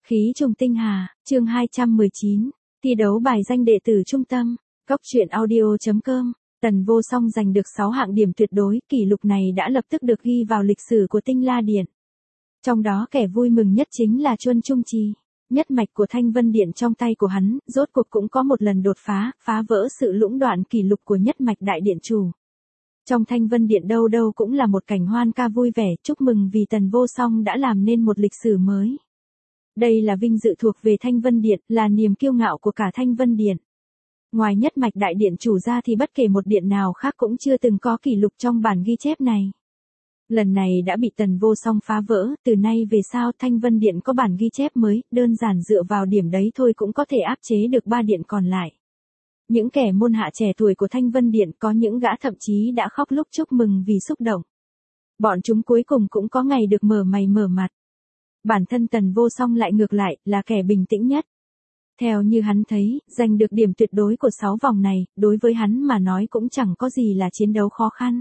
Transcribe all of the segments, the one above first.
Khí trùng tinh hà, chương 219, thi đấu bài danh đệ tử trung tâm, Cóc truyện audio.com, Tần Vô Song giành được 6 hạng điểm tuyệt đối, kỷ lục này đã lập tức được ghi vào lịch sử của Tinh La Điện. Trong đó kẻ vui mừng nhất chính là Chuân Trung Trì, nhất mạch của Thanh Vân Điện trong tay của hắn, rốt cuộc cũng có một lần đột phá, phá vỡ sự lũng đoạn kỷ lục của nhất mạch đại điện chủ. Trong Thanh Vân Điện đâu đâu cũng là một cảnh hoan ca vui vẻ, chúc mừng vì Tần Vô Song đã làm nên một lịch sử mới. Đây là vinh dự thuộc về Thanh Vân Điện, là niềm kiêu ngạo của cả Thanh Vân Điện. Ngoài nhất mạch đại điện chủ ra thì bất kể một điện nào khác cũng chưa từng có kỷ lục trong bản ghi chép này. Lần này đã bị Tần Vô Song phá vỡ, từ nay về sau Thanh Vân Điện có bản ghi chép mới, đơn giản dựa vào điểm đấy thôi cũng có thể áp chế được 3 điện còn lại. Những kẻ môn hạ trẻ tuổi của Thanh Vân Điện có những gã thậm chí đã khóc lúc chúc mừng vì xúc động. Bọn chúng cuối cùng cũng có ngày được mở mày mở mặt. Bản thân Tần Vô Song lại ngược lại, là kẻ bình tĩnh nhất. Theo như hắn thấy, giành được điểm tuyệt đối của 6 vòng này, đối với hắn mà nói cũng chẳng có gì là chiến đấu khó khăn.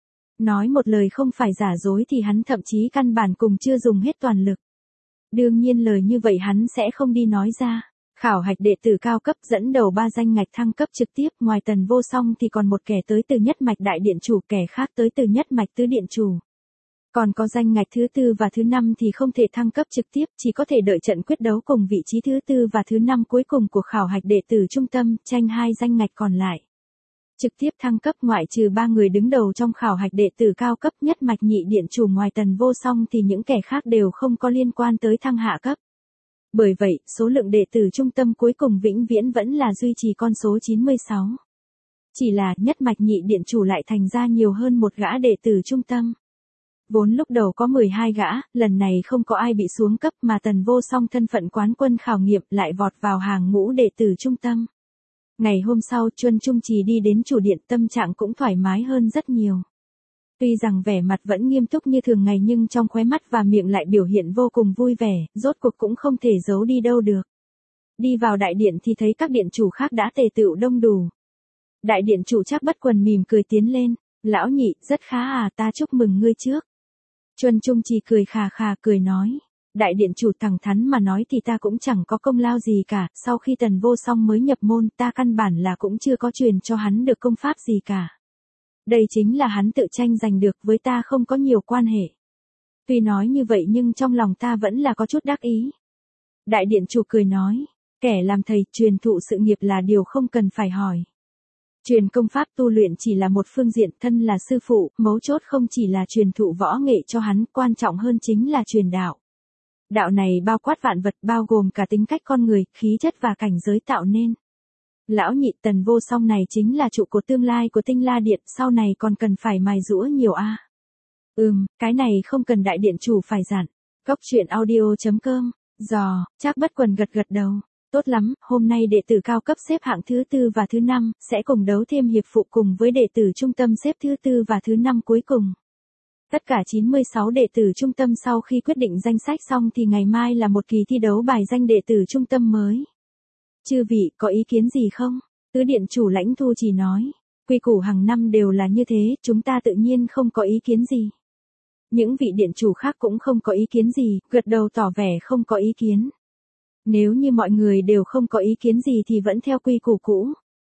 Nói một lời không phải giả dối thì hắn thậm chí căn bản cùng chưa dùng hết toàn lực. Đương nhiên lời như vậy hắn sẽ không đi nói ra. Khảo hạch đệ tử cao cấp dẫn đầu 3 danh ngạch thăng cấp trực tiếp, ngoài Tần Vô Song thì còn một kẻ tới từ nhất mạch đại điện chủ, kẻ khác tới từ nhất mạch tứ điện chủ. Còn có danh ngạch thứ 4 và thứ 5 thì không thể thăng cấp trực tiếp, chỉ có thể đợi trận quyết đấu cùng vị trí thứ 4 và thứ 5 cuối cùng của khảo hạch đệ tử trung tâm, tranh 2 danh ngạch còn lại. Trực tiếp thăng cấp ngoại trừ 3 người đứng đầu trong khảo hạch đệ tử cao cấp nhất mạch nhị điện chủ ngoài Tần Vô Song thì những kẻ khác đều không có liên quan tới thăng hạ cấp. Bởi vậy, số lượng đệ tử trung tâm cuối cùng vĩnh viễn vẫn là duy trì con số 96. Chỉ là nhất mạch nhị điện chủ lại thành ra nhiều hơn một gã đệ tử trung tâm. Vốn lúc đầu có 12 gã, lần này không có ai bị xuống cấp mà Tần Vô Song thân phận quán quân khảo nghiệm lại vọt vào hàng ngũ đệ tử trung tâm. Ngày hôm sau Chuân Trung Trì đi đến chủ điện, tâm trạng cũng thoải mái hơn rất nhiều. Tuy rằng vẻ mặt vẫn nghiêm túc như thường ngày nhưng trong khóe mắt và miệng lại biểu hiện vô cùng vui vẻ, rốt cuộc cũng không thể giấu đi đâu được. Đi vào đại điện thì thấy các điện chủ khác đã tề tựu đông đủ. Đại điện chủ Trác Bất Quần mỉm cười tiến lên, lão nhị, rất khá à, ta chúc mừng ngươi trước. Chuân Trung Trì cười khà khà cười nói, đại điện chủ thẳng thắn mà nói thì ta cũng chẳng có công lao gì cả, sau khi Tần Vô Song mới nhập môn ta căn bản là cũng chưa có truyền cho hắn được công pháp gì cả. Đây chính là hắn tự tranh giành được, với ta không có nhiều quan hệ. Tuy nói như vậy nhưng trong lòng ta vẫn là có chút đắc ý. Đại điện chủ cười nói, kẻ làm thầy truyền thụ sự nghiệp là điều không cần phải hỏi. Truyền công pháp tu luyện chỉ là một phương diện, thân là sư phụ, mấu chốt không chỉ là truyền thụ võ nghệ cho hắn, quan trọng hơn chính là truyền đạo. Đạo này bao quát vạn vật, bao gồm cả tính cách con người, khí chất và cảnh giới tạo nên. Lão nhị, Tần Vô Song này chính là trụ cột tương lai của Tinh La Điện, sau này còn cần phải mài giũa nhiều a. Cái này không cần đại điện chủ phải dặn. Cóc truyện audio.com, Trác Bất Quần gật gật đầu. Tốt lắm, hôm nay đệ tử cao cấp xếp hạng thứ 4 và thứ 5, sẽ cùng đấu thêm hiệp phụ cùng với đệ tử trung tâm xếp thứ 4 và thứ 5 cuối cùng. Tất cả 96 đệ tử trung tâm sau khi quyết định danh sách xong thì ngày mai là một kỳ thi đấu bài danh đệ tử trung tâm mới. Chư vị, có ý kiến gì không? Tứ điện chủ Lãnh Thu chỉ nói, quy củ hàng năm đều là như thế, chúng ta tự nhiên không có ý kiến gì. Những vị điện chủ khác cũng không có ý kiến gì, gật đầu tỏ vẻ không có ý kiến. Nếu như mọi người đều không có ý kiến gì thì vẫn theo quy củ cũ.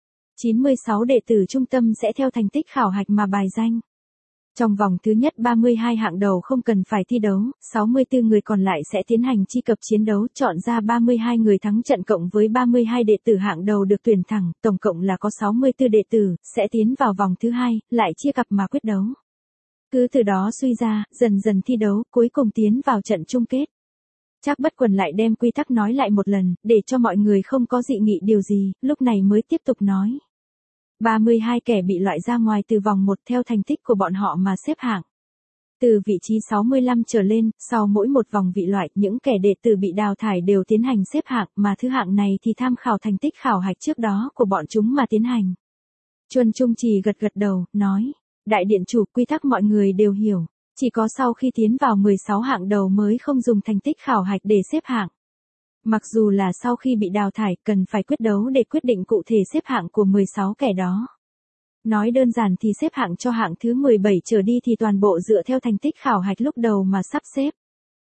96 đệ tử trung tâm sẽ theo thành tích khảo hạch mà bài danh. Trong vòng thứ nhất 32 hạng đầu không cần phải thi đấu, 64 người còn lại sẽ tiến hành chi cập chiến đấu, chọn ra 32 người thắng trận cộng với 32 đệ tử hạng đầu được tuyển thẳng, tổng cộng là có 64 đệ tử, sẽ tiến vào vòng thứ 2, lại chia cặp mà quyết đấu. Cứ từ đó suy ra, dần dần thi đấu, cuối cùng tiến vào trận chung kết. Trác Bất Quần lại đem quy tắc nói lại một lần, để cho mọi người không có dị nghị điều gì, lúc này mới tiếp tục nói. 32 kẻ bị loại ra ngoài từ vòng 1 theo thành tích của bọn họ mà xếp hạng. Từ vị trí 65 trở lên, sau mỗi một vòng vị loại, những kẻ đệ tử bị đào thải đều tiến hành xếp hạng, mà thứ hạng này thì tham khảo thành tích khảo hạch trước đó của bọn chúng mà tiến hành. Chuân Trung Trì gật gật đầu, nói, đại điện chủ, quy tắc mọi người đều hiểu. Chỉ có sau khi tiến vào 16 hạng đầu mới không dùng thành tích khảo hạch để xếp hạng. Mặc dù là sau khi bị đào thải, cần phải quyết đấu để quyết định cụ thể xếp hạng của 16 kẻ đó. Nói đơn giản thì xếp hạng cho hạng thứ 17 trở đi thì toàn bộ dựa theo thành tích khảo hạch lúc đầu mà sắp xếp.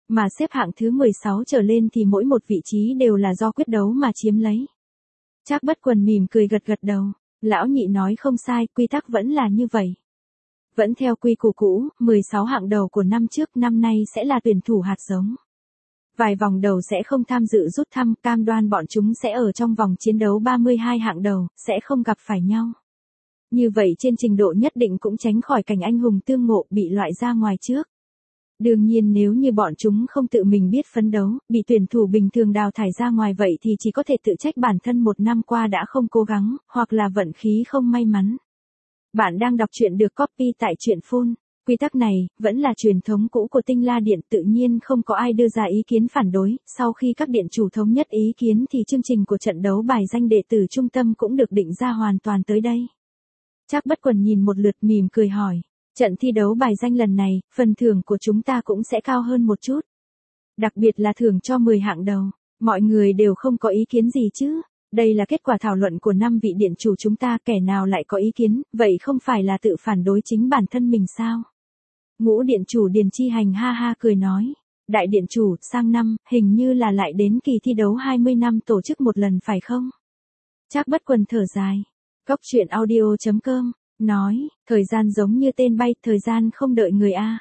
Mà xếp hạng thứ 16 trở lên thì mỗi một vị trí đều là do quyết đấu mà chiếm lấy. Trác Bất Quần mỉm cười gật gật đầu. Lão Nhị nói không sai, quy tắc vẫn là như vậy. Vẫn theo quy củ cũ, 16 hạng đầu của năm trước năm nay sẽ là tuyển thủ hạt giống. Vài vòng đầu sẽ không tham dự rút thăm, cam đoan bọn chúng sẽ ở trong vòng chiến đấu 32 hạng đầu, sẽ không gặp phải nhau. Như vậy trên trình độ nhất định cũng tránh khỏi cảnh anh hùng tương ngộ bị loại ra ngoài trước. Đương nhiên nếu như bọn chúng không tự mình biết phấn đấu, bị tuyển thủ bình thường đào thải ra ngoài vậy thì chỉ có thể tự trách bản thân một năm qua đã không cố gắng, hoặc là vận khí không may mắn. Bạn đang đọc truyện được copy tại truyện Phun. Quy tắc này, vẫn là truyền thống cũ của Tinh La Điện, tự nhiên không có ai đưa ra ý kiến phản đối, sau khi các điện chủ thống nhất ý kiến thì chương trình của trận đấu bài danh đệ tử trung tâm cũng được định ra hoàn toàn tới đây. Trác Bất Quần nhìn một lượt mỉm cười hỏi, trận thi đấu bài danh lần này, phần thưởng của chúng ta cũng sẽ cao hơn một chút. Đặc biệt là thưởng cho 10 hạng đầu, mọi người đều không có ý kiến gì chứ? Đây là kết quả thảo luận của 5 vị điện chủ chúng ta, kẻ nào lại có ý kiến, vậy không phải là tự phản đối chính bản thân mình sao? Ngũ điện chủ Điền Chi Hành ha ha cười nói, đại điện chủ, sang năm, hình như là lại đến kỳ thi đấu 20 năm tổ chức một lần phải không? Trác Bất Quần thở dài. Góc truyện audio.com, nói, thời gian giống như tên bay, thời gian không đợi người a.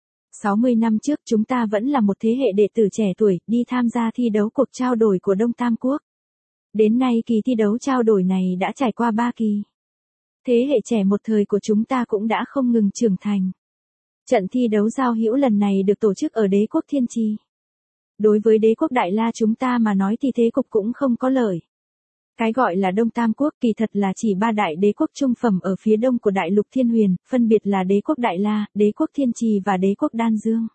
60 năm trước chúng ta vẫn là một thế hệ đệ tử trẻ tuổi, đi tham gia thi đấu cuộc trao đổi của Đông Tam Quốc. Đến nay kỳ thi đấu trao đổi này đã trải qua 3 kỳ. Thế hệ trẻ một thời của chúng ta cũng đã không ngừng trưởng thành. Trận thi đấu giao hữu lần này được tổ chức ở đế quốc Thiên Trì. Đối với đế quốc Đại La chúng ta mà nói thì thế cục cũng không có lợi. Cái gọi là Đông Tam Quốc kỳ thật là chỉ 3 đại đế quốc trung phẩm ở phía đông của đại lục Thiên Huyền, phân biệt là đế quốc Đại La, đế quốc Thiên Trì và đế quốc Đan Dương.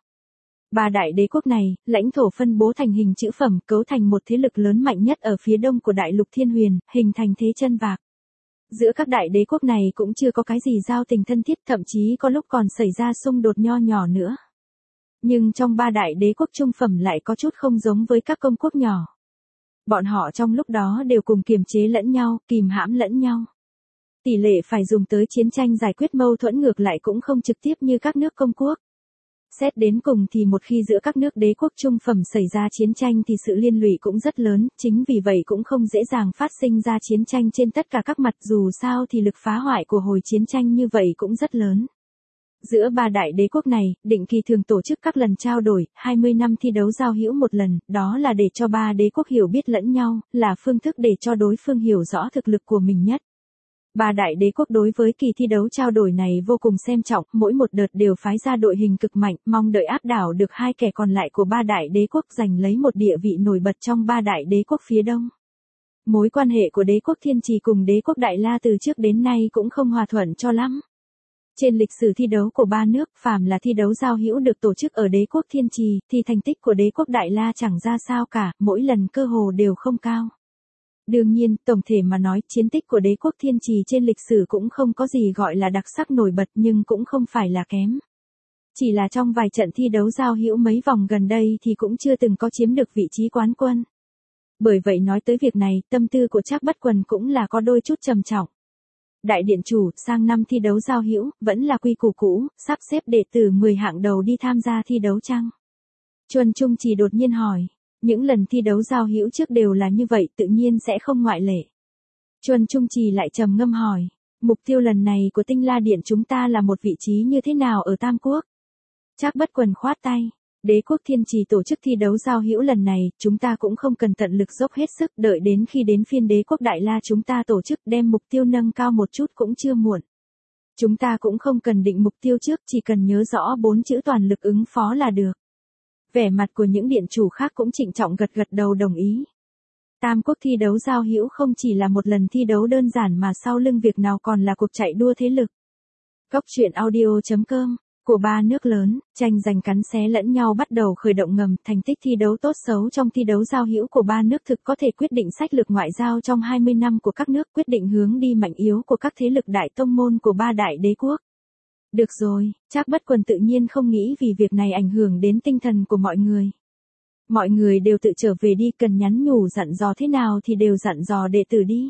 3 đại đế quốc này, lãnh thổ phân bố thành hình chữ phẩm, cấu thành một thế lực lớn mạnh nhất ở phía đông của đại lục Thiên Huyền, hình thành thế chân vạc. Giữa các đại đế quốc này cũng chưa có cái gì giao tình thân thiết, thậm chí có lúc còn xảy ra xung đột nho nhỏ nữa. Nhưng trong 3 đại đế quốc trung phẩm lại có chút không giống với các công quốc nhỏ. Bọn họ trong lúc đó đều cùng kiềm chế lẫn nhau, kìm hãm lẫn nhau. Tỷ lệ phải dùng tới chiến tranh giải quyết mâu thuẫn ngược lại cũng không trực tiếp như các nước công quốc. Xét đến cùng thì một khi giữa các nước đế quốc trung phẩm xảy ra chiến tranh thì sự liên lụy cũng rất lớn, chính vì vậy cũng không dễ dàng phát sinh ra chiến tranh trên tất cả các mặt, dù sao thì lực phá hoại của hồi chiến tranh như vậy cũng rất lớn. Giữa 3 đại đế quốc này, định kỳ thường tổ chức các lần trao đổi, 20 năm thi đấu giao hữu một lần, đó là để cho 3 đế quốc hiểu biết lẫn nhau, là phương thức để cho đối phương hiểu rõ thực lực của mình nhất. 3 đại đế quốc đối với kỳ thi đấu trao đổi này vô cùng xem trọng, mỗi một đợt đều phái ra đội hình cực mạnh, mong đợi áp đảo được 2 kẻ còn lại của 3 đại đế quốc, giành lấy một địa vị nổi bật trong 3 đại đế quốc phía đông. Mối quan hệ của đế quốc Thiên Trì cùng đế quốc Đại La từ trước đến nay cũng không hòa thuận cho lắm. Trên lịch sử thi đấu của 3 nước, phàm là thi đấu giao hữu được tổ chức ở đế quốc Thiên Trì, thì thành tích của đế quốc Đại La chẳng ra sao cả, mỗi lần cơ hồ đều không cao. Đương nhiên, tổng thể mà nói, chiến tích của đế quốc Thiên Trì trên lịch sử cũng không có gì gọi là đặc sắc nổi bật nhưng cũng không phải là kém. Chỉ là trong vài trận thi đấu giao hữu mấy vòng gần đây thì cũng chưa từng có chiếm được vị trí quán quân. Bởi vậy nói tới việc này, tâm tư của Trác Bất Quần cũng là có đôi chút trầm trọng. Đại điện chủ, sang năm thi đấu giao hữu, vẫn là quy củ cũ, sắp xếp đệ tử 10 hạng đầu đi tham gia thi đấu chăng? Chuân Trung Trì đột nhiên hỏi. Những lần thi đấu giao hữu trước đều là như vậy, tự nhiên sẽ không ngoại lệ. Chuân Trung Trì lại trầm ngâm hỏi, mục tiêu lần này của Tinh La Điện chúng ta là một vị trí như thế nào ở Tam Quốc? Trác Bất Quần khoát tay, đế quốc Thiên Trì tổ chức thi đấu giao hữu lần này, chúng ta cũng không cần tận lực dốc hết sức, đợi đến khi đến phiên đế quốc Đại La chúng ta tổ chức, đem mục tiêu nâng cao một chút cũng chưa muộn. Chúng ta cũng không cần định mục tiêu trước, chỉ cần nhớ rõ 4 chữ toàn lực ứng phó là được. Vẻ mặt của những điện chủ khác cũng trịnh trọng gật gật đầu đồng ý. Tam Quốc thi đấu giao hữu không chỉ là một lần thi đấu đơn giản mà sau lưng việc nào còn là cuộc chạy đua thế lực. Góc truyện audio.com, của 3 nước lớn, tranh giành cắn xé lẫn nhau bắt đầu khởi động ngầm, thành tích thi đấu tốt xấu trong thi đấu giao hữu của 3 nước thực có thể quyết định sách lược ngoại giao trong 20 năm của các nước, quyết định hướng đi mạnh yếu của các thế lực đại tông môn của 3 đại đế quốc. Được rồi, Trác Bất Quần tự nhiên không nghĩ vì việc này ảnh hưởng đến tinh thần của mọi người. Mọi người đều tự trở về đi, cần nhắn nhủ dặn dò thế nào thì đều dặn dò đệ tử đi.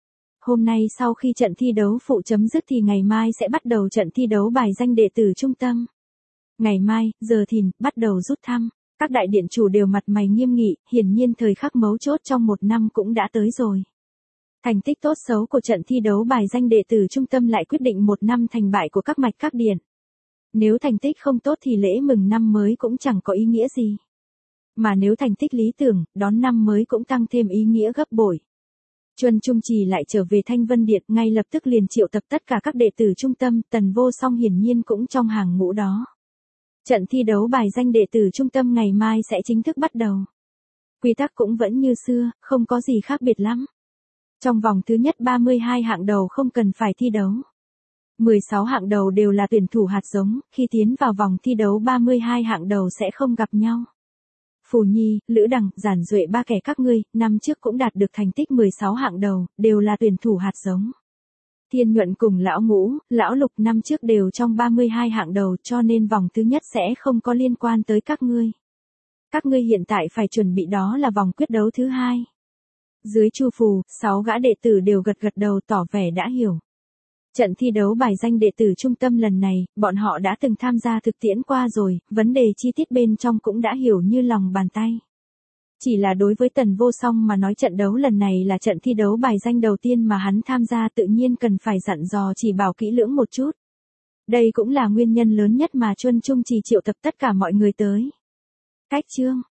Hôm nay sau khi trận thi đấu phụ chấm dứt thì ngày mai sẽ bắt đầu trận thi đấu bài danh đệ tử trung tâm. Ngày mai, giờ thìn, bắt đầu rút thăm. Các đại điện chủ đều mặt mày nghiêm nghị, hiển nhiên thời khắc mấu chốt trong một năm cũng đã tới rồi. Thành tích tốt xấu của trận thi đấu bài danh đệ tử trung tâm lại quyết định một năm thành bại của các mạch các điện. Nếu thành tích không tốt thì lễ mừng năm mới cũng chẳng có ý nghĩa gì. Mà nếu thành tích lý tưởng, đón năm mới cũng tăng thêm ý nghĩa gấp bội. Chuân Trung Trì lại trở về Thanh Vân Điện, ngay lập tức liền triệu tập tất cả các đệ tử trung tâm, Tần Vô Song hiển nhiên cũng trong hàng ngũ đó. Trận thi đấu bài danh đệ tử trung tâm ngày mai sẽ chính thức bắt đầu. Quy tắc cũng vẫn như xưa, không có gì khác biệt lắm. Trong vòng thứ nhất 32 hạng đầu không cần phải thi đấu. 16 hạng đầu đều là tuyển thủ hạt giống, khi tiến vào vòng thi đấu 32 hạng đầu sẽ không gặp nhau. Phù Nhi, Lữ Đằng, Giản Duệ ba kẻ các ngươi, năm trước cũng đạt được thành tích 16 hạng đầu, đều là tuyển thủ hạt giống. Thiên Nhuận cùng Lão Ngũ, Lão Lục năm trước đều trong 32 hạng đầu cho nên vòng thứ nhất sẽ không có liên quan tới các ngươi. Các ngươi hiện tại phải chuẩn bị đó là vòng quyết đấu thứ hai. Dưới Chu Phù, 6 gã đệ tử đều gật gật đầu tỏ vẻ đã hiểu. Trận thi đấu bài danh đệ tử trung tâm lần này, bọn họ đã từng tham gia thực tiễn qua rồi, vấn đề chi tiết bên trong cũng đã hiểu như lòng bàn tay. Chỉ là đối với Tần Vô Song mà nói trận đấu lần này là trận thi đấu bài danh đầu tiên mà hắn tham gia tự nhiên cần phải dặn dò chỉ bảo kỹ lưỡng một chút. Đây cũng là nguyên nhân lớn nhất mà Chuân Trung Trì triệu tập tất cả mọi người tới. Cách chương